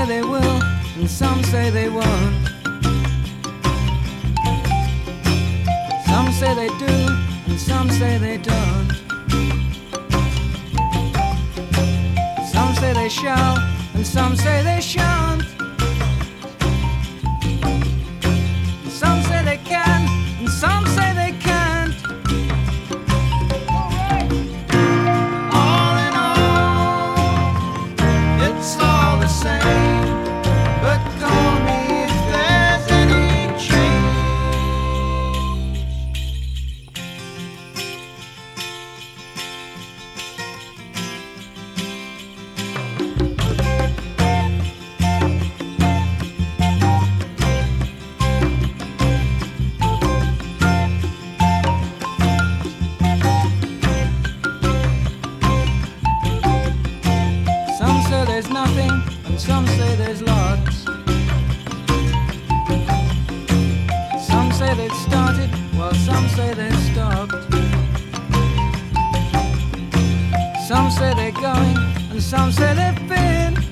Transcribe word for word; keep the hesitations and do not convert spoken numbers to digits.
say they will, and some say they won't. Some say they do, and some say they don't. Some say they shall, and some say they shan't. And some say they can, and some say they can't. All in all, it's all the same. But call me if there's any change. Some say there's nothing, and some say there's lots. Some say they've started, while some say they've stopped. Some say they're going, and some say they've been.